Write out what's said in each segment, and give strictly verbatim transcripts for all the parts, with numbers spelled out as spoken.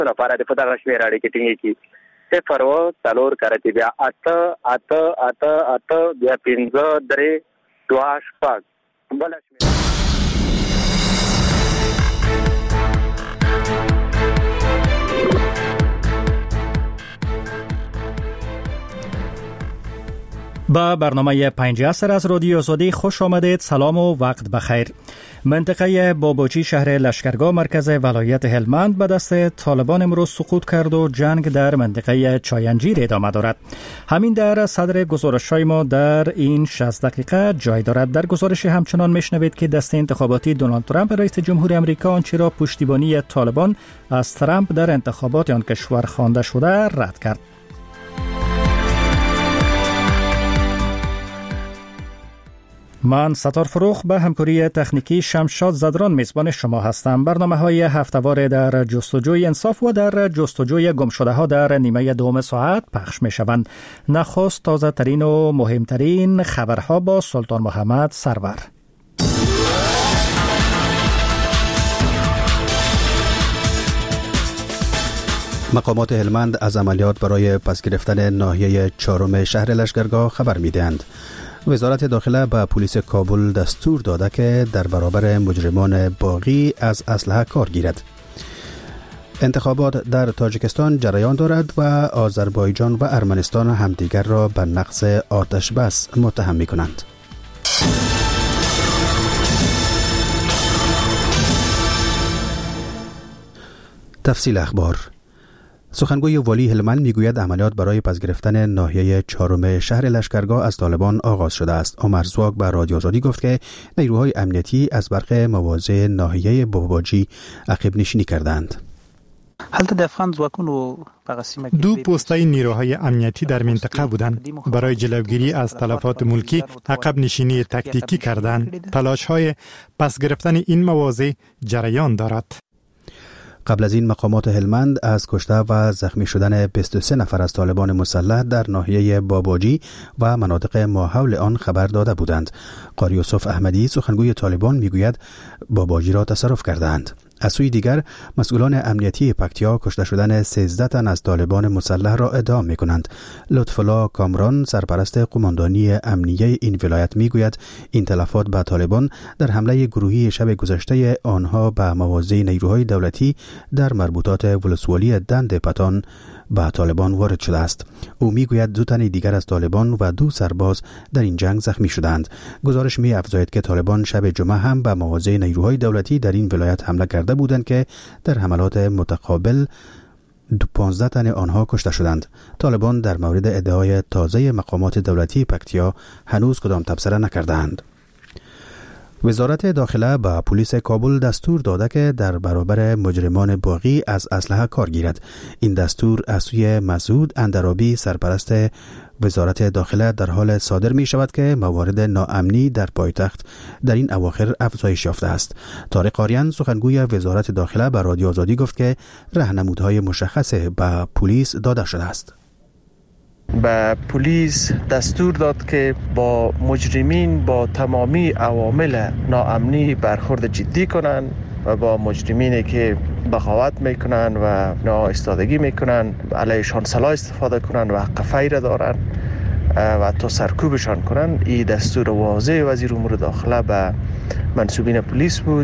لپاره د په دغه شمېر اړیکې ټینګې کړي صفر و څلور کرتي بیا اته اته اته اته بیا پنځه درې دوه شپږ بله شمېر با برنامه پنج عصر از رادیو آزادی خوش آمدید. سلام و وقت بخیر. منطقه باباجی شهر لشکرگاه مرکز ولایت هلمند به دست طالبان امروز سقوط کرد و جنگ در منطقه چاینجیر ادامه دارد. همین در صدر گزارش‌های ما در این شصت دقیقه جای دارد. در گزارش همچنان میشنوید که دست انتخاباتی دونالد ترامپ رئیس جمهور آمریکا آنچه را پشتیبانی طالبان از ترامپ در انتخابات آن کشور خوانده شده رد کرد. من ستار فروخ به همکاری تکنیکی شمشاد زدران میزبان شما هستم. برنامه های هفته‌وار در جستجوی انصاف و در جستجوی گمشده ها در نیمه دوم ساعت پخش می شوند. نخست تازه ترین و مهمترین خبرها با سلطان محمد سرور. مقامات هلمند از عملیات برای پس گرفتن ناحیه چهارم شهر لشکرگاه خبر می‌دهند. وزارت داخله به پلیس کابل دستور داده که در برابر مجرمان باغی از اسلحه کار گیرد. انتخابات در تاجیکستان جریان دارد و آذربایجان و ارمنستان همدیگر را به نقض آتش بس متهم می کنند. تفصیل اخبار. سخنگوی والی هلمند میگوید عملیات برای پس گرفتن ناحیه چهارم شهر لشکرگاه از طالبان آغاز شده است. عمر زواگ به رادیو آزادی گفت که نیروهای امنیتی از برق مواضع ناحیه باباجی عقب نشینی کردند. دو پوسته نیروهای امنیتی در منطقه بودند. برای جلوگیری از تلفات ملکی عقب نشینی تکتیکی کردند. تلاش های پس گرفتن این مواضع جریان دارد. قبل از این مقامات هلمند از کشته و زخمی شدن بیست و سه نفر از طالبان مسلح در ناحیه باباجی و مناطق ماحول آن خبر داده بودند. قاری یوسف احمدی سخنگوی طالبان میگوید باباجی را تصرف کردند. از سوی دیگر مسئولان امنیتی پکتیا کشته شدن سیزده تن از طالبان مسلح را ادعا می کنند. لطفالله کامران سرپرست قماندانی امنیه این ولایت می گوید این تلفات به طالبان در حمله گروهی شب گذشته آنها به مواضع نیروهای دولتی در مربوطات ولسوالی دند پتان به طالبان وارد شده است. او می گوید دو تن دیگر از طالبان و دو سرباز در این جنگ زخمی شدند. گزارش می افزاید که طالبان شب جمعه هم به مواضع نیروهای دولتی در این ولایت حمله کرده بودند که در حملات متقابل پانزده تن آنها کشته شدند. طالبان در مورد ادعای تازه مقامات دولتی پکتیا هنوز کدام تبصره نکردند. وزارت داخله به پلیس کابل دستور داده که در برابر مجرمان باغی از اسلحه کار گیرد. این دستور از سوی مسعود اندرابی سرپرست وزارت داخله در حال صادر می شود که موارد ناامنی در پایتخت در این اواخر افزایش یافته است. طارق آریان سخنگوی وزارت داخله به رادیو آزادی گفت که راهنمودهای مشخص به پلیس داده شده است. به پلیس دستور داد که با مجرمین با تمامی عوامل ناامنی برخورد جدی کنند و با مجرمینی که بغاوت میکنن و ناایستادگی میکنن علیشان سلاح استفاده کنن و حق فیر دارن و تا سرکوبشان کنن. این دستور واضح وزیر امور داخله به منصوبین پلیس بود.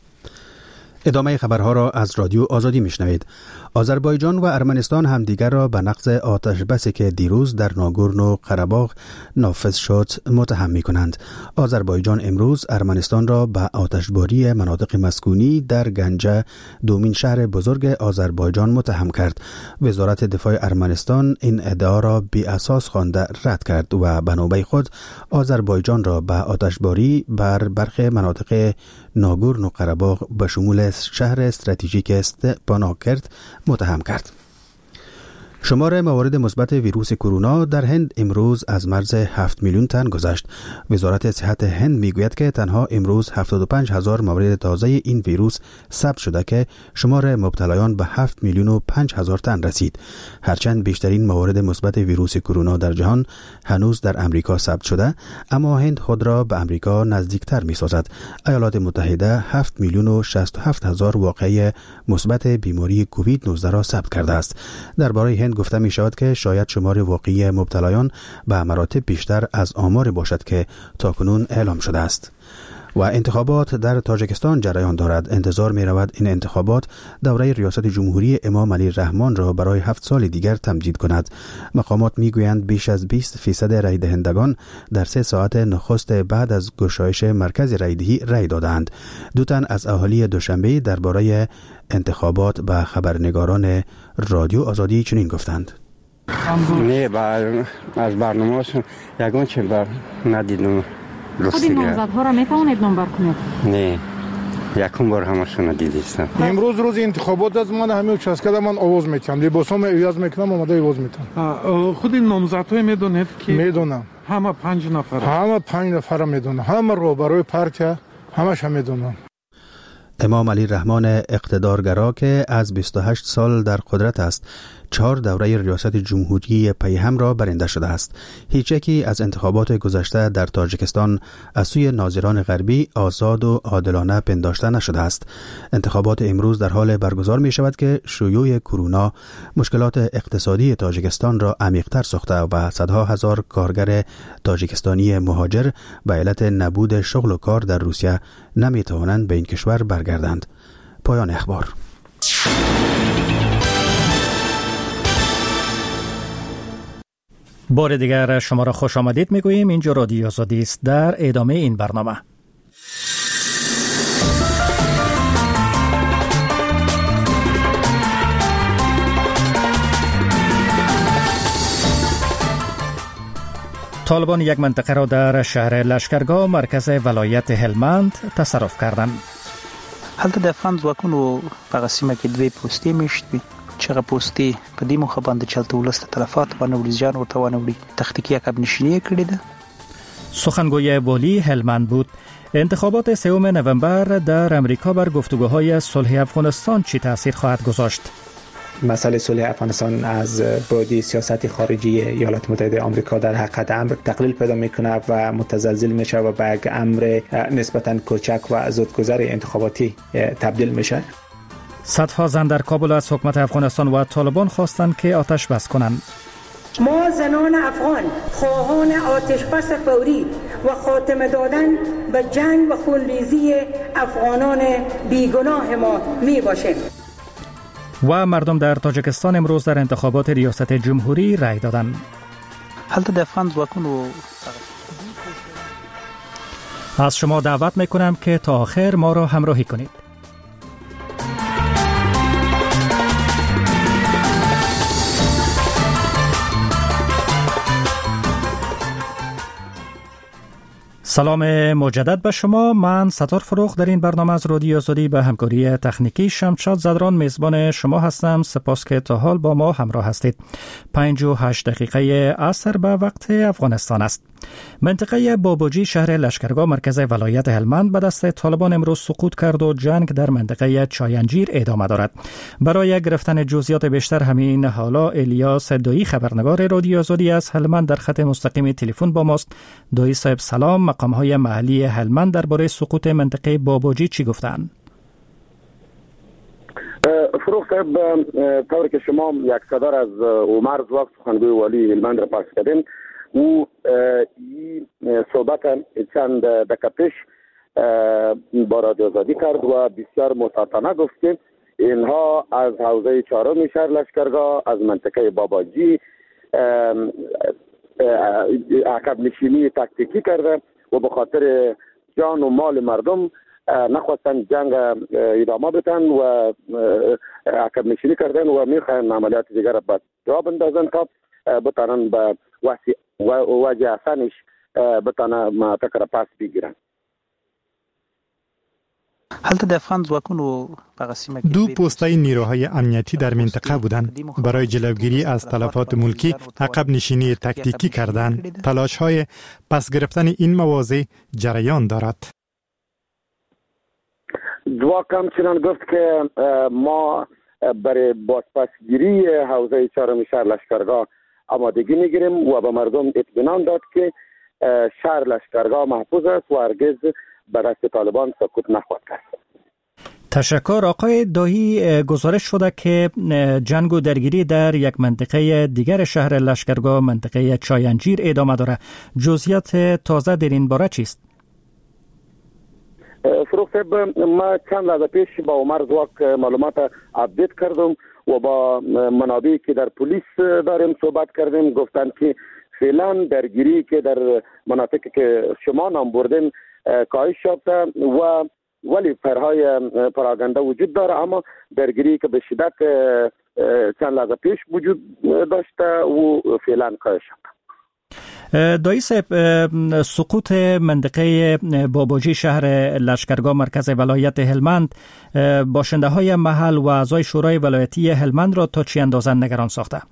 ادامه خبرها را از رادیو آزادی میشنوید. آذربایجان و ارمنستان همدیگر را به نقض آتش بسی که دیروز در ناگورنو قره‌باغ نافذ شد متهم می کنند. آذربایجان امروز ارمنستان را به آتشباری مناطق مسکونی در گنجه دومین شهر بزرگ آذربایجان متهم کرد. وزارت دفاع ارمنستان این ادعا را بی اساس خوانده رد کرد و به نوبه خود آذربایجان را به آتشباری بر برخی مناطق ناگورنو قره‌باغ به شمول شهر استراتژیک استپاناکرت متهم کرد. شمار موارد مثبت ویروس کرونا در هند امروز از مرز هفت میلیون تن گذشت. وزارت صحت هند میگوید که تنها امروز هفتاد و پنج هزار مورد تازه این ویروس ثبت شده که شمار مبتلایان به هفت میلیون و پنج هزار تن رسید. هرچند بیشترین موارد مثبت ویروس کرونا در جهان هنوز در امریکا ثبت شده، اما هند خود را به امریکا نزدیکتر می‌سازد. ایالات متحده هفت میلیون و شصت و هفت هزار واقعه مثبت بیماری کووید نوزده را ثبت کرده است. درباره هند گفته می شود که شاید شمار واقعی مبتلایان به مراتب بیشتر از آمار باشد که تاکنون اعلام شده است. و انتخابات در تاجیکستان جریان دارد. انتظار می رود این انتخابات دوره ریاست جمهوری امام علی رحمان را برای هفت سال دیگر تمدید کند. مقامات می گویند بیش از بیست فیصد رای دهندگان در سه ساعت نخست بعد از گشایش مرکز رایدهی رای دادند. دو تن از اهالی دوشنبه درباره انتخابات به خبرنگاران رادیو آزادی چنین گفتند: نه با از برنامه‌شون یگان چه بر ندیدم. خود نامزدها را میتوانید نمبر کنید؟ نه یکم بار همشون رو دیدیستم. امروز روز انتخابات از من همه چسکده من آواز میتونم لباسام عوض میکنم آماده آواز میتونم. خود این نامزدها میدونید که میدونم همه پنج نفر همه پنج نفر میدونم، همه رو برای پارتیا همش هم میدونم. امام علی رحمان اقتدارگرا که از بیست و هشت سال در قدرت است، چهار دوره ریاست جمهوری پیهم را برنده شده است. هیچ یکی از انتخابات گذشته در تاجیکستان از سوی ناظران غربی آزاد و عادلانه پنداشته نشده است. انتخابات امروز در حال برگزار می شود که شیوع کرونا مشکلات اقتصادی تاجیکستان را عمیق‌تر ساخته و صدها هزار کارگر تاجیکستانی مهاجر به علت نبود شغل و کار در روسیه نمی توانند به این کشور برگردند. پایان اخبار. بار دیگر شما را خوش آمدید میگوییم. اینجا رادیو آزادی است. در ادامه این برنامه طالبان یک منطقه را در شهر لشکرگاه مرکز ولایت هلمند تصرف کردند. هلته د افغان ځواکونو په سیمه کې دوی پوستې میشتي چې هغه پوستې په دې موخه باندې چې هلته ولس ته تلفات ونوړي، زیان ورته ونوړي، تخنیکي عقب نشینی کړې ده. سخنگوی والی هلمند بود. انتخابات سوم نوامبر در امریکا بر گفتگوهای صلح افغانستان چی تاثیر خواهد گذاشت؟ مسئله صلح افغانستان از بعد سیاست خارجی ایالات متحده آمریکا در حقیقت امر تقلیل پیدا میکنه و متزلزل میشه و به یک امر نسبتاً کوچک و زودگذر انتخاباتی تبدیل میشه. صدها زن در کابل از حکومت افغانستان و طالبان خواستند که آتش بس کنند. ما زنان افغان خواهان آتش بس فوری و خاتمه دادن به جنگ و خونریزی افغانان بیگناه ما می باشیم. و مردم در تاجیکستان امروز در انتخابات ریاست جمهوری رای دادند. هلته د افغان ځواکونو از شما دعوت میکنم که تا آخر ما را همراهی کنید. سلام مجدد به شما. من ستار فروخ در این برنامه از رادیو آزادی به همکاری تکنیکی شمشاد زدران میزبان شما هستم. سپاس که تا حال با ما همراه هستید. پنج و هشت دقیقه عصر به وقت افغانستان است. منطقه بابوجی شهر لشکرگاه مرکز ولایت هلمند به دست طالبان امروز سقوط کرد و جنگ در منطقه چاینجیر ادامه دارد. برای گرفتن جزئیات بیشتر همین حالا الیاس دایی خبرنگار رادیو آزادی از هلمند در خط مستقیم تلفن با ماست. دایی صاحب سلام. مقام‌های محلی هلمند درباره سقوط منطقه بابوجی چی گفتند؟ فروخ صاحب، طوری که شما یک صدر از عمر زواق سخنگوی والی هلمند را پخش کردین، او این صحبت چند دقیقه پیش با رادیو آزادی کرد و بسیار متاسفانه گفت که اینها از حوزه چهارم شهر لشکرگاه از منطقه باباجی عقب نشینی تاکتیکی کرده و به خاطر جان و مال مردم نخواستن جنگ ادامه بدن و عقب نشینی کردن و میخواین عملیات دیگر را به جا بندازن تا بتانن به وجه احسانش بتانن مناطق را پس بگیرن. هلته د افغان ځواکونو په سیمه کې دو پوسته نیروهای امنیتی در منطقه بودند. برای جلوگیری از تلفات ملکی عقب نشینی تاکتیکی کردند. تلاش‌های پس گرفتن این مواضع جریان دارد. ځواک همچنان گفت که ما برای بازپسگیری حوزه چهارم شهر لشکرگاه آمادگی میگیریم و به مردم اطمینان داد که شهر لشکرگاه محفوظ است و هرگز به دست طالبان سقوط نخواهد کرد. تشکر. آقای دایی، گزارش شده که جنگ و درگیری در یک منطقه دیگر شهر لشکرگاه، منطقه چاینجیر ادامه داره. جزئیات تازه در این باره چیست؟ فروغ صاحب، ما چند لحظه پیش با عمر زواک معلومات اپدیت کردم و با منابعی که در پلیس داریم صحبت کردیم. گفتند که فعلا درگیری که در مناطقی که شما نام بردین کاهش یافته و ولی پرهای پراگنده وجود داره، اما درگیری که به شدت چند لحظه پیش وجود داشته و فعلا کاهش یافته. دایی صاحب، سقوط منطقه باباجی شهر لشکرگاه مرکز ولایت هلمند باشنده های محل و اعضای شورای ولایتی هلمند را تا چی اندازه نگران ساخته؟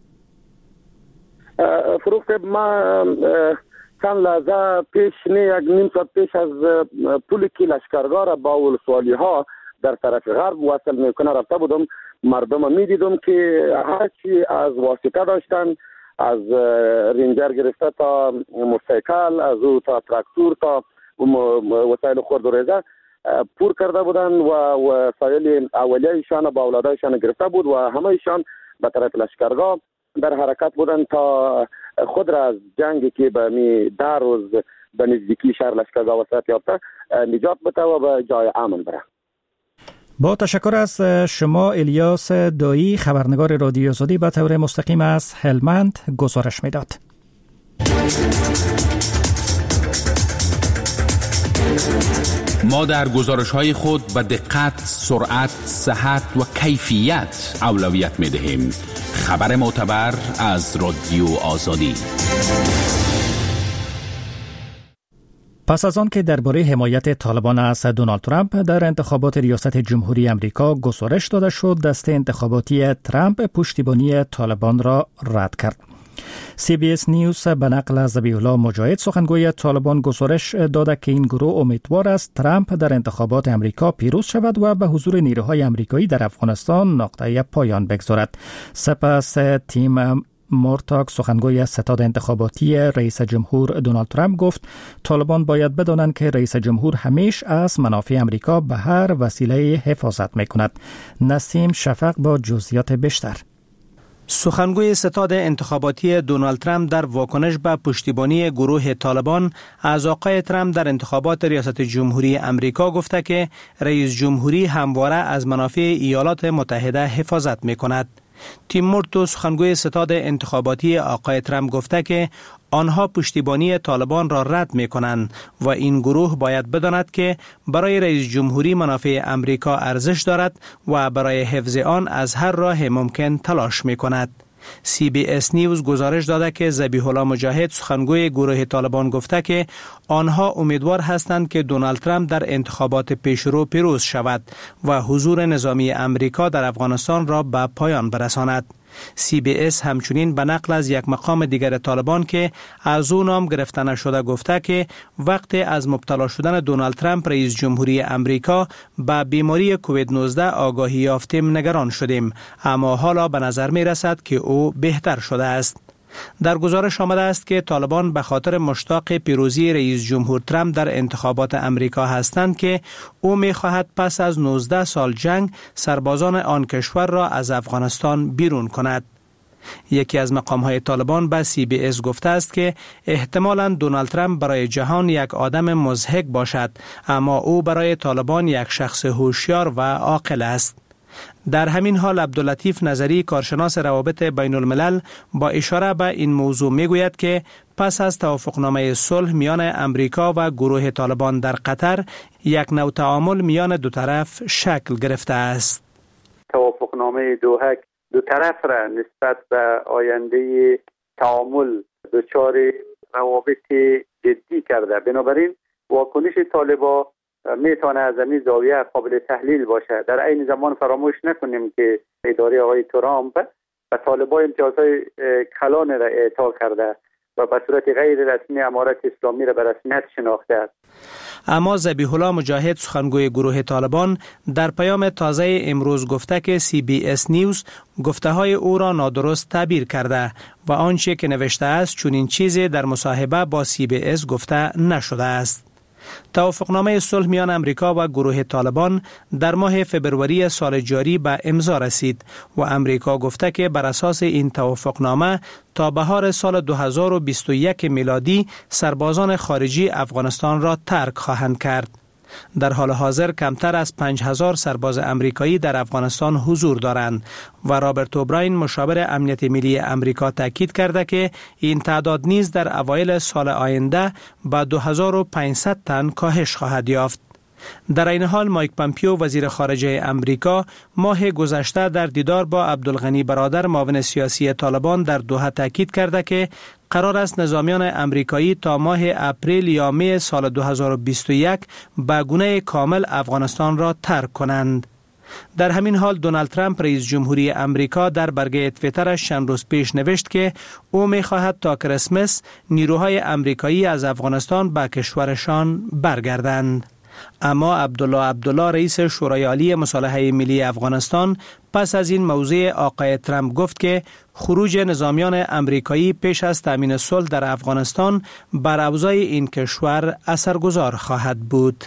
فروغ صاحب، ما چند لحظه پیش نه یک نیم ساعت پیش از پلی که لشکرگاه را با ولسوالی ها در طرف غرب وصل میکنه رفته بودم. مردم می دیدم که هرچی از واسطه داشتن، از رنجر گرفته تا موتورسیکل، از او تا تراکتور تا وسایل خرد و ریزه پور کرده بودن و وسایل اولیه ایشان با اولادایشان گرفته بود و همه ایشان به طرف لشکرگاه در حرکت بودن تا خود را از جنگی که به می ده روز به نزدیکی شهر لشکرگاه وسعت یافته نجات بده و به جای امن بره. با تشکر از شما الیاس دایی، خبرنگار رادیو آزادی، به طور مستقیم از هلمند گزارش میداد. ما در گزارش‌های خود به دقت، سرعت، صحت و کیفیت اولویت می‌دهیم. خبر معتبر از رادیو آزادی. پس از آن که درباره حمایت طالبان از دونالد ترامپ در انتخابات ریاست جمهوری آمریکا گزارش داده شد، دسته انتخاباتی ترامپ پشتیبانی طالبان را رد کرد. سی بی اس نیوز به نقل از ذبیح الله مجاهد، سخنگوی طالبان، گزارش داده که این گروه امیدوار است ترامپ در انتخابات آمریکا پیروز شود و به حضور نیروهای آمریکایی در افغانستان نقطه پایان بگذارد. سپس تیم مورتاک، سخنگوی ستاد انتخاباتی رئیس جمهور دونالد ترامپ، گفت طالبان باید بدانند که رئیس جمهور همیشه از منافع آمریکا به هر وسیله حفاظت میکند. نسیم شفق با جزئیات بیشتر. سخنگوی ستاد انتخاباتی دونالد ترامپ در واکنش به پشتیبانی گروه طالبان از آقای ترامپ در انتخابات ریاست جمهوری آمریکا گفته که رئیس جمهوری همواره از منافع ایالات متحده حفاظت میکند. تیم مورتو، سخنگوی ستاد انتخاباتی آقای ترامپ، گفته که آنها پشتیبانی طالبان را رد می کنند و این گروه باید بداند که برای رئیس جمهوری منافع امریکا ارزش دارد و برای حفظ آن از هر راه ممکن تلاش می کند. سی بی اس نیوز گزارش داده که ذبیح الله مجاهد، سخنگوی گروه طالبان، گفته که آنها امیدوار هستند که دونالد ترامپ در انتخابات پیشرو پیروز شود و حضور نظامی امریکا در افغانستان را به پایان برساند. سی بی اس همچنین به نقل از یک مقام دیگر طالبان که از او نام گرفته نشده گفته که وقتی از مبتلا شدن دونالد ترامپ رئیس جمهوری امریکا به بیماری کووید نوزده آگاهی یافتیم نگران شدیم، اما حالا به نظر می رسد که او بهتر شده است. در گزارش آمده است که طالبان به خاطر مشتاق پیروزی رئیس جمهور ترامپ در انتخابات امریکا هستند که او می خواهد پس از نوزده سال جنگ سربازان آن کشور را از افغانستان بیرون کند. یکی از مقام‌های طالبان به سی بی اس گفته است که احتمالاً دونالد ترامپ برای جهان یک آدم مضحک باشد، اما او برای طالبان یک شخص هوشیار و عاقل است. در همین حال عبداللطیف نظری، کارشناس روابط بین الملل، با اشاره به این موضوع می گوید که پس از توافقنامه صلح میان امریکا و گروه طالبان در قطر، یک نوع تعامل میان دو طرف شکل گرفته است. توافقنامه دوحه دو طرف را نسبت به آینده تعامل دچار روابط جدی کرده. بنابراین واکنش طالبان میتونه از این زاویه قابل تحلیل باشه. در عین زمان فراموش نکنیم که اداره آقای ترامپ و طالبان امتیازهای کلان را اعطا کرده و به صورت غیر رسمی امارت اسلامی را به رسمیت شناخته است. اما ذبیح الله مجاهد سخنگوی گروه طالبان در پیام تازه امروز گفته که سی بی اس نیوز گفته های او را نادرست تعبیر کرده و آنچه که نوشته است چون این چیزی در مصاحبه با سی بی اس گفته نشده است. توافقنامه صلح میان امریکا و گروه طالبان در ماه فبروری سال جاری به امضا رسید و امریکا گفته که بر اساس این توافقنامه تا بهار سال دو هزار و بیست و یک میلادی سربازان خارجی افغانستان را ترک خواهند کرد. در حال حاضر کمتر از پنج هزار سرباز امریکایی در افغانستان حضور دارند و رابرت اوبراین مشاور امنیت ملی امریکا تاکید کرده که این تعداد نیز در اوایل سال آینده به دو هزار و پانصد تن کاهش خواهد یافت. در این حال مایک پامپیو وزیر خارجه امریکا ماه گذشته در دیدار با عبدالغنی برادر معاون سیاسی طالبان در دوحه تاکید کرده که قرار است نظامیان امریکایی تا ماه اپریل یا می سال دو هزار و بیست و یک به گونه کامل افغانستان را ترک کنند. در همین حال دونالد ترامپ رئیس جمهوری امریکا در برگه توییترش چند روز پیش نوشت که او می‌خواهد تا کریسمس نیروهای امریکایی از افغانستان به کشورشان برگردند. اما عبدالله عبدالله رئیس شورای عالی مصالحه ملی افغانستان پس از این موضوع آقای ترامپ گفت که خروج نظامیان امریکایی پیش از تامین صلح در افغانستان بر اوضاع این کشور اثرگذار خواهد بود.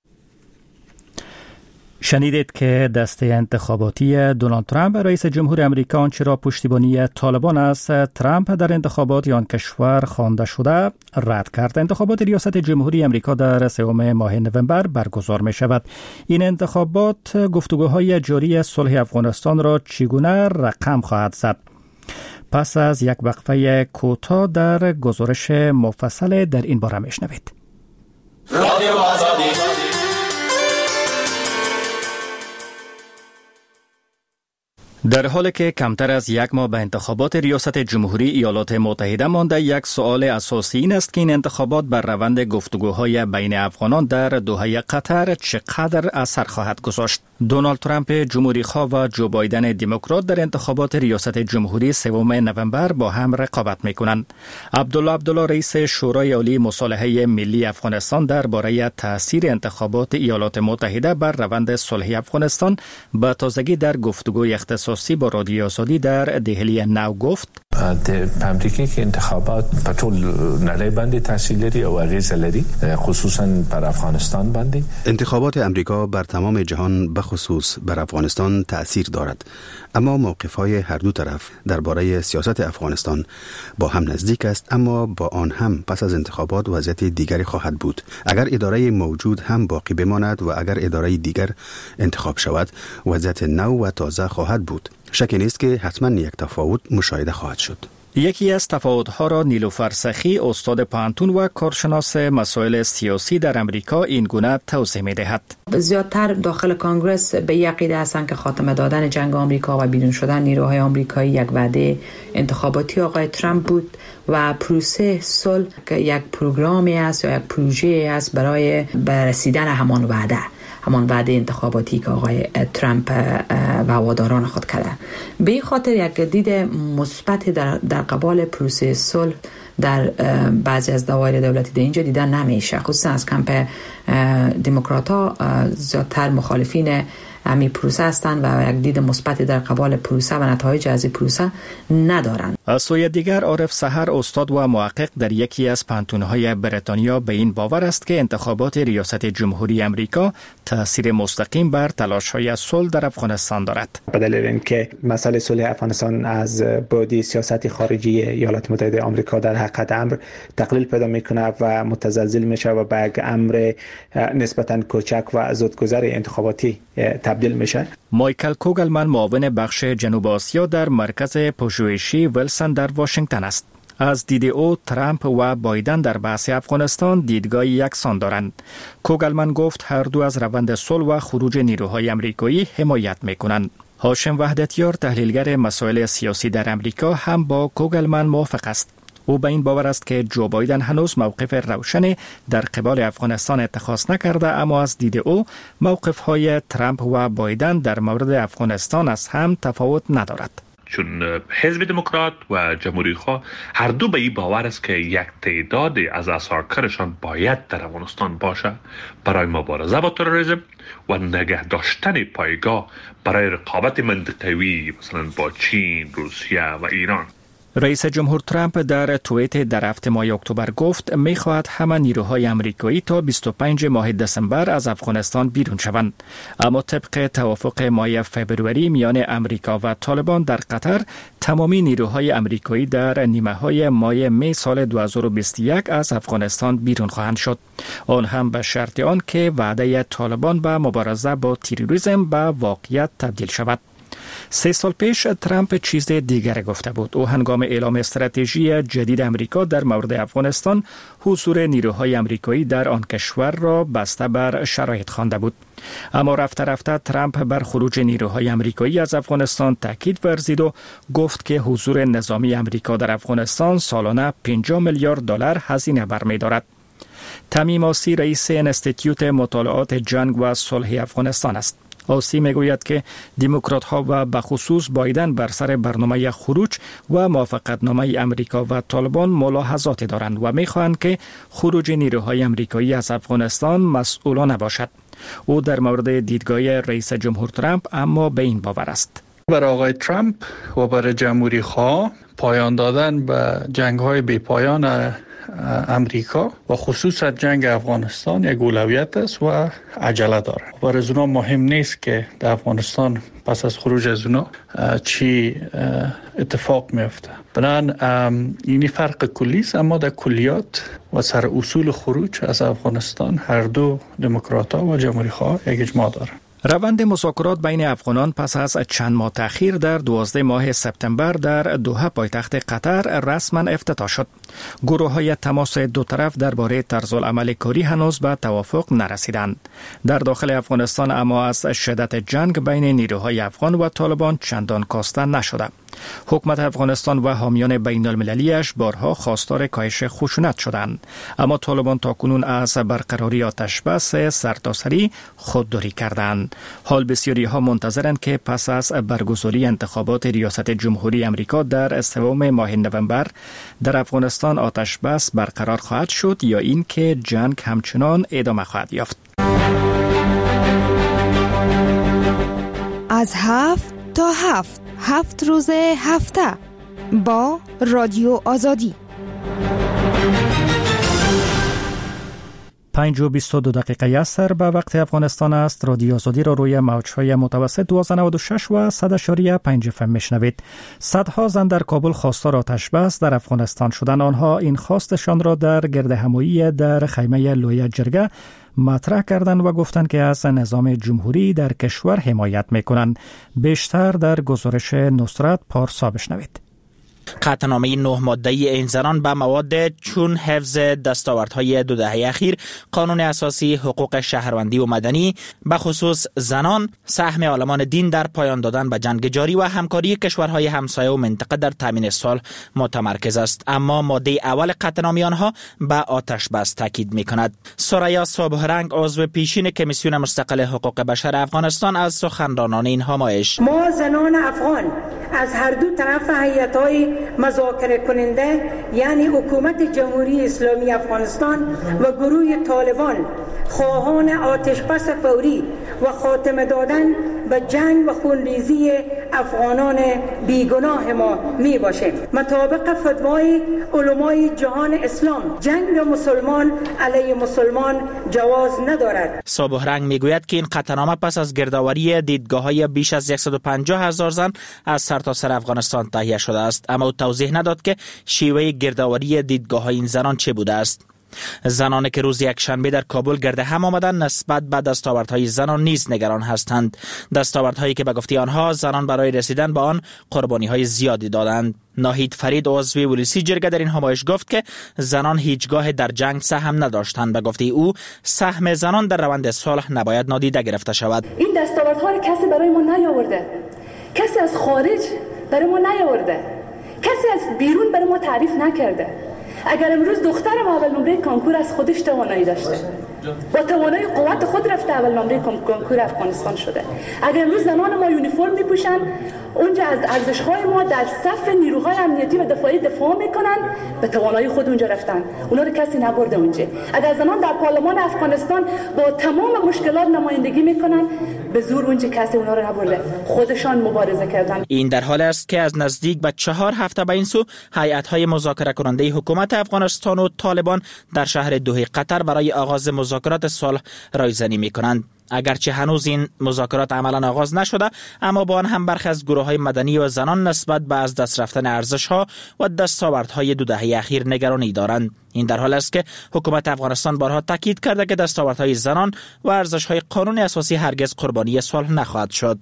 شنیدید که دسته انتخاباتی دونالد ترامپ رئیس جمهور امریکا آنچه را پشتیبانی طالبان است ترامپ در انتخابات آن کشور خوانده شده رد کرد. انتخابات ریاست جمهوری امریکا در سوم ماه نوامبر برگزار می شود. این انتخابات گفتگوهای جاری صلح افغانستان را چگونه رقم خواهد زد؟ پس از یک وقفه کوتاه در گزارش مفصل در این باره میشنوید. رادیو آزادی. در حالی که کمتر از یک ماه به انتخابات ریاست جمهوری ایالات متحده مانده، یک سوال اساسی این است که این انتخابات بر روند گفتگوهای بین افغانان در دوحه قطر چقدر اثر خواهد گذاشت. دونالد ترامپ جمهوری خواه و جو بایدن دموکرات در انتخابات ریاست جمهوری سوم نوامبر با هم رقابت می‌کنند. عبدالله عبدالله رئیس شورای عالی مصالحه ملی افغانستان درباره تاثیر انتخابات ایالات متحده بر روند صلح افغانستان به تازگی در گفتگوی اختصاصی با رادیو آزادی در دهلی نو گفت: د امریکا کې انتخابات په ټول نړۍ باندې تاثیر لري او اغیزه لري، خصوصا بر افغانستان باندې. انتخابات امریکا بر تمام جهان به خصوص بر افغانستان تأثیر دارد، اما موقف‌های هر دو طرف درباره سیاست افغانستان با هم نزدیک است، اما با آن هم پس از انتخابات وضعیت دیگری خواهد بود. اگر اداره موجود هم باقی بماند و اگر اداره دیگر انتخاب شود، وضعیت نو و تازه خواهد بود. شکی نیست که حتما یک تفاوت مشاهده خواهد شد. یکی از تفاوت‌ها را نیلوفر سخی، استاد پانتون و کارشناس مسائل سیاسی در امریکا این گونه توضیح می‌دهد. زیادتر داخل کانگرس به یک عقیده هستند که خاتمه دادن جنگ آمریکا و بیرون شدن نیروهای آمریکایی یک وعده انتخاباتی آقای ترامپ بود و پروسه صلح که یک پروگرامی است یا یک پروژه است برای برسیدن همان وعده. همان وعده انتخاباتی که آقای ترامپ و هواداران خود کرده. به این خاطر یک دید مثبت در در قبال پروسه صلح در بعضی از دوایر دولتی در اینجا دیدن نمیشه، خصوصا از کمپ دموکرات‌ها زیادتر مخالفین همین پروسه هستند و یک دید مثبت در قبال پروسه و نتایج از این پروسه ندارند. از سوی دیگر عارف سحر، استاد و محقق در یکی از پانتون‌های بریتانیا، به این باور است که انتخابات ریاست جمهوری امریکا تأثیر مستقیم بر تلاش‌های صلح در افغانستان دارد. به دلیل اینکه مسئله صلح افغانستان از بعد سیاست خارجی ایالات متحده آمریکا در حقیقت امر تقلیل پیدا می‌کند و متزلزل میشه و به یک امر نسبتاً کوچک و زودگذر انتخاباتی تبدیل میشه. مایکل کوگلمن، معاون بخش جنوب آسیا در مرکز پژوهشی ویلسون در واشنگتن است. از دید او ترامپ و بایدن در بحث افغانستان دیدگاه یکسان دارند. کوگلمن گفت هر دو از روند صلح و خروج نیروهای آمریکایی حمایت میکنند. هاشم وحدتیار، تحلیلگر مسائل سیاسی در امریکا، هم با کوگلمن موافق است. او به این باور است که جو بایدن هنوز موقف روشنی در قبال افغانستان اتخاذ نکرده، اما از دید او موقف‌های ترامپ و بایدن در مورد افغانستان از هم تفاوت ندارد. چون حزب دموکرات و جمهوری خواه هر دو به این باور است که یک تعداد از اساکرشان باید در افغانستان باشه برای مبارزه با تروریسم و نگه داشتن پایگاه برای رقابت منطقوی مثلا با چین، روسیه و ایران. رئیس جمهور ترامپ در توییت در هفته ماه اکتبر گفت می‌خواهد همه نیروهای آمریکایی تا بیست و پنجم ماه دسامبر از افغانستان بیرون شوند. اما طبق توافق ماه فوریه میان آمریکا و طالبان در قطر، تمامی نیروهای آمریکایی در نیمه‌های ماه می سال دو هزار و بیست و یک از افغانستان بیرون خواهند شد. آن هم به شرط آن که وعده طالبان به مبارزه با تروریسم به واقعیت تبدیل شود. سه سال پیش ترامپ چیز دیگر گفته بود. او هنگام اعلام استراتژی جدید امریکا در مورد افغانستان، حضور نیروهای آمریکایی در آن کشور را بسته بر شرایط خوانده بود. اما رفته رفته ترامپ بر خروج نیروهای آمریکایی از افغانستان تاکید ورزید و گفت که حضور نظامی آمریکا در افغانستان سالانه پنجاه میلیارد دلار هزینه برمی‌دارد. تمیم آسی رئیس انستیتیوت مطالعات جنگ و صلح افغانستان است. آسی میگوید که دموکرات ها و به خصوص بایدن بر سر برنامه خروج و موافقتنامه امریکا و طالبان ملاحظات دارند و میخواهند که خروج نیروهای آمریکایی از افغانستان مسئولانه باشد. او در مورد دیدگاه رئیس جمهور ترامپ اما به این باور است. برای آقای ترامپ و برای جمهوری خواه پایان دادن به جنگ های بی پایان امریکا و خصوصا جنگ افغانستان یک اولویت است و عجله داره. برای از اونا مهم نیست که در افغانستان پس از خروج از اونا چی اتفاق میفته. بنابراین اینی فرق کلی است، اما در کلیات و سر اصول خروج از افغانستان هر دو دموکرات‌ها و جمهوری خواه یک اجماع داره. روند مذاکرات بین افغانان پس از چند ماه تأخیر در دوازده ماه سپتامبر در دوحه پایتخت قطر رسما افتتاح شد. گروه‌های تماس دو طرف درباره طرزالعمل کاری هنوز به توافق نرسیدند. در داخل افغانستان اما از شدت جنگ بین نیروهای افغان و طالبان چندان کاسته نشده. حکومت افغانستان و حامیان بین المللیش بارها خواستار کاهش خشونت شدند، اما طالبان تاکنون از برقراری آتش بس سرتاسری خودداری کردند. حال بسیاری ها منتظرند که پس از برگزاری انتخابات ریاست جمهوری آمریکا در سوم ماه نوامبر در افغانستان آتش بس برقرار خواهد شد یا اینکه جنگ همچنان ادامه خواهد یافت. از هفت تا هفت هفت روز هفته با رادیو آزادی. پنج و بیست و دو دقیقه یسر به وقت افغانستان است. رادیو آزادی را روی موج‌های متوسط دویست و نود و شش و صد و پنج اف ام میشنوید. صدها زن در کابل خواستار آتش بس در افغانستان شدند. آنها این خواستشان را در گردهمایی در خیمه لوی جرگه مطرح کردند و گفتند که از نظام جمهوری در کشور حمایت میکنند. بیشتر در گزارش نصرت پارسا بشنوید. قطعنامه نه ماده‌ای این زنان به مواد چون حفظ دستاوردهای دو دهه اخیر، قانون اساسی، حقوق شهروندی و مدنی، به خصوص زنان، سهم عالمان دین در پایان دادن به جنگ جاری و همکاری کشورهای همسایه و منطقه در تامین صلح متمرکز است. اما ماده اول قطعنامه آنها به آتش بس تاکید می‌کند. سریا صبحرنگ، عضو پیشین کمیسیون مستقل حقوق بشر افغانستان، از سخنرانان این همایش: ما زنان افغان از هر دو طرف هیئت‌های مذاکره کننده یعنی حکومت جمهوری اسلامی افغانستان و گروه طالبان خواهان آتش بس فوری و خاتمه دادن به جنگ و خونریزی افغانان بیگناه ما می باشیم. مطابق فتوای علمای جهان اسلام، جنگ مسلمان علیه مسلمان جواز ندارد. صبحرنگ میگوید که این قطعنامه پس از گردآوری دیدگاه‌های بیش از صد و پنجاه هزار زن از سرتاسر افغانستان تهیه شده است، اما او توضیح نداد که شیوه گردآوری دیدگاه‌های این زنان چه بوده است. زنانی که روز یک شنبه در کابل گرد هم آمدند نسبت به دستاوردهای زنان نیز نگران هستند. دستاوردهایی که به گفته آنها زنان برای رسیدن به آن قربانی‌های زیادی دادند. ناهید فرید، عضو ولسی جرگه، در این همایش گفت که زنان هیچگاه در جنگ سهم نداشتند. به گفته او سهم زنان در روند صلح نباید نادیده گرفته شود. این دستاوردها را کسی برای ما نیاورده، کسی از خارج برای ما نیاورده. کسی از بیرون برای ما تعریف نکرده. اگر امروز دختر ما اول نمره کنکور از خودش توانایی داشته، با توانایی قوت خود رفته اول نمره کنکور افغانستان شده، اگر امروز زنان ما یونیفرم میپوشن، اونجا از ارزش‌های ما در صف نیروهای امنیتی و دفاعی دفاع میکنن، به توانایی خود اونجا رفتن، اونا رو کسی نبرده اونجا. اگر زنان در پارلمان افغانستان با تمام مشکلات نمایندگی میکنن، به زور اونجا کسی اونا رو نبرده، خودشان مبارزه کردن. این در حالی است که از نزدیک به چهار هفته به این سو هیئت‌های مذاکره کننده حکومت افغانستان و طالبان در شهر دوحه قطر برای آغاز مذاکرات صلح رایزنی میکنند. اگرچه هنوز این مذاکرات عملا آغاز نشده، اما با آن هم برخی از گروه‌های مدنی و زنان نسبت به از دست رفتن ارزش‌ها و دستاوردهای دو دهه اخیر نگرانی دارند. این در حالی است که حکومت افغانستان بارها تاکید کرده که دستاوردهای زنان و ارزش‌های قانون اساسی هرگز قربانی صلح نخواهد شد.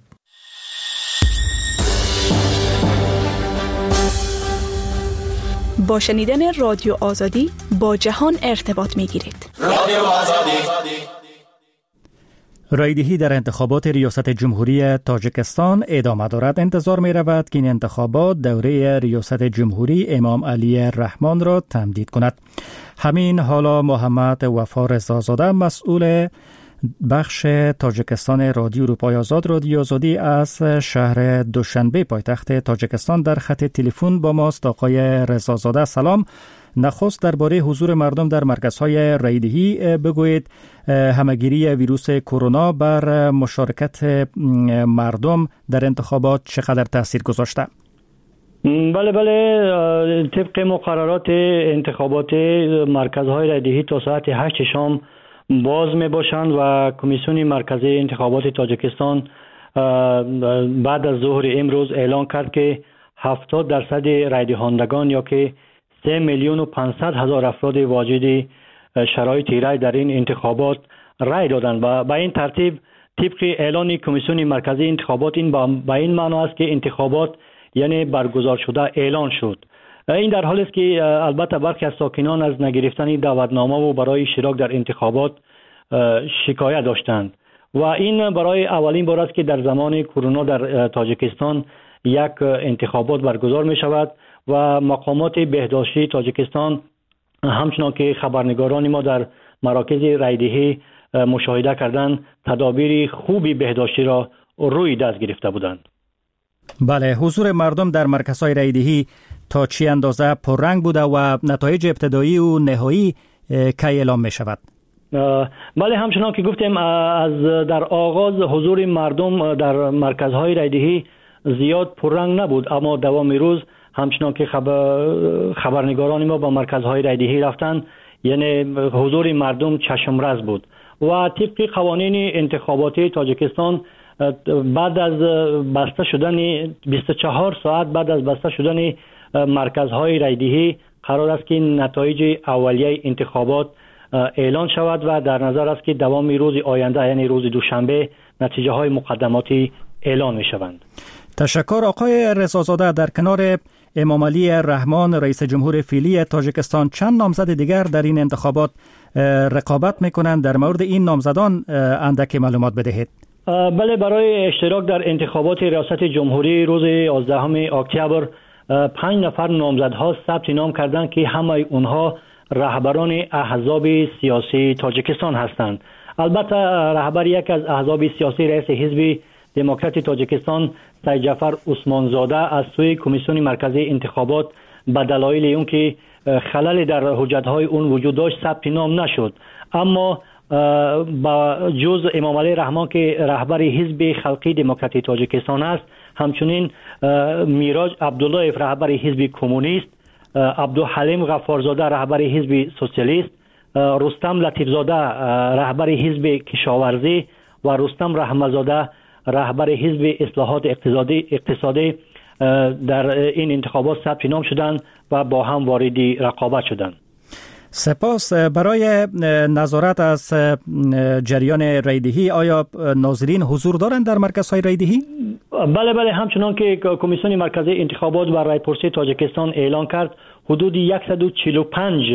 با شنیدن رادیو آزادی با جهان ارتباط می‌گیرید. رادیو آزادی. رایدهی در انتخابات ریاست جمهوری تاجیکستان ادامه دارد. انتظار می رود که این انتخابات دوره ریاست جمهوری امام علی رحمان را تمدید کند. همین حالا محمد وفا رضازاده مسئول بخش تاجیکستان رادیو اروپای آزاد رادیو آزادی از شهر دوشنبه پایتخت تاجیکستان در خط تلفن با ماست. آقای رضازاده سلام. نخست درباره حضور مردم در مرکزهای رایدهی بگویید. همگیری ویروس کرونا بر مشارکت مردم در انتخابات چقدر تاثیر گذاشته؟ بله بله، طبق مقررات انتخابات مرکزهای رایدهی تا ساعت هشت شام باز می باشند و کمیسیون مرکزی انتخابات تاجیکستان بعد از ظهر امروز اعلان کرد که هفتاد درصد رای دهندگان یا که سه میلیون و پانصد هزار افراد واجد شرایط رای در این انتخابات رای دادند و به این ترتیب طبق اعلان کمیسیون مرکزی انتخابات این با این معنی است که انتخابات یعنی برگزار شده اعلان شد. این در حالی است که البته برخی از ساکنان از نگرفتن دعوتنامه و برای اشتراک در انتخابات شکایت داشتند و این برای اولین بار است که در زمان کرونا در تاجیکستان یک انتخابات برگزار می شود و مقامات بهداشتی تاجیکستان همچنان که خبرنگاران ما در مراکز رایدهی مشاهده کردند تدابیر خوبی بهداشتی را روی دست گرفته بودند. بله، حضور مردم در مرکزهای رایدهی تا چی اندازه پررنگ بوده و نتایج ابتدایی و نهایی کی اعلام می شود؟ بله، همچنان که گفتیم از در آغاز حضور مردم در مرکزهای رایدهی زیاد پررنگ نبود، اما دوام روز همچنان که خبر خبرنگاران ما با مرکزهای رایدهی رفتن یعنی حضور مردم چشمرس بود و طبق قوانین انتخاباتی تاجیکستان بعد از بسته شدن بیست و چهار ساعت بعد از بسته شدن مرکزهای رایدهی قرار است که نتایج اولیه انتخابات اعلان شود و در نظر است که دوام روز آینده یعنی روز دوشنبه نتیجه های مقدماتی اعلان می شوند. تشکر آقای رضازاده. در کنار امام علی رحمان رئیس جمهور فعلی تاجیکستان چند نامزد دیگر در این انتخابات رقابت میکنند؟ در مورد این نامزدان اندک معلومات بدهید. بله، برای اشتراک در انتخابات ریاست جمهوری روز یازدهم اکتبر پنج نفر نامزدها ثبت نام کردند که همه اونها رهبران احزاب سیاسی تاجیکستان هستند. البته رهبر یک از احزاب سیاسی رئیس حزب دموکرات تاجیکستان سید جعفر عثمانزاده از سوی کمیسیون مرکزی انتخابات به دلایل اون که خلل در حجت‌های اون وجود داشت ثبت نام نشد، اما با جز امام علی رحمان که رهبر حزب خلقی دموکراتی تاجیکستان است، همچنین میراج عبدالله رهبر حزب کمونیست، عبدالحلیم غفارزاده رهبر حزب سوسیالیست، رستم لطیفزاده رهبر حزب کشاورزی و رستم رحمتزاده رهبر حزب اصلاحات اقتصادی اقتصادی در این انتخابات ثبت نام شدند و با هم وارد رقابت شدند. سپاس. برای نظارت از جریان رایدهی آیا ناظرین حضور دارند در مرکزهای رایدهی؟ بله بله، همچنان که کمیسیون مرکزی انتخابات و رایپرسی تاجیکستان اعلان کرد حدود صد و چهل و پنج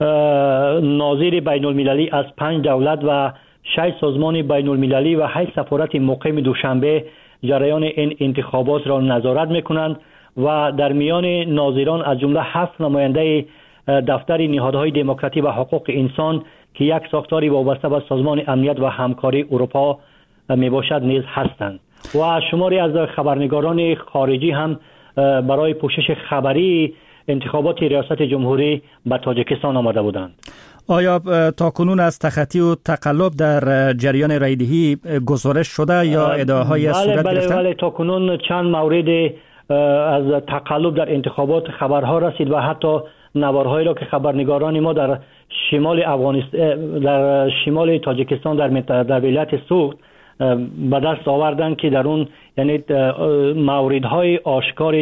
ناظر بین المللی از پنج دولت و شش سازمان بین المللی و هشت سفارت مقیم دوشنبه جریان این انتخابات را نظارت میکنند و در میان ناظران از جمله هفت نماینده دفتر نهادهای دموکراسی و حقوق انسان که یک ساختاری وابسته به سازمان امنیت و همکاری اروپا می باشد نیز هستند و شماری از خبرنگاران خارجی هم برای پوشش خبری انتخابات ریاست جمهوری به تاجیکستان آمده بودند. آیا تا کنون از تخطی و تقلب در جریان رایدهی گزارش شده یا ادعاهای بله صورت بله گرفتند؟ بله تا کنون چند مورد از تقلب در انتخابات خبرها رسید و حتی نوارهایی را که خبرنگاران ما در شمال افغانستان در شمال تاجیکستان در منطقه در ولایت سوخت به دست آوردند که در اون یعنی موردهای آشکار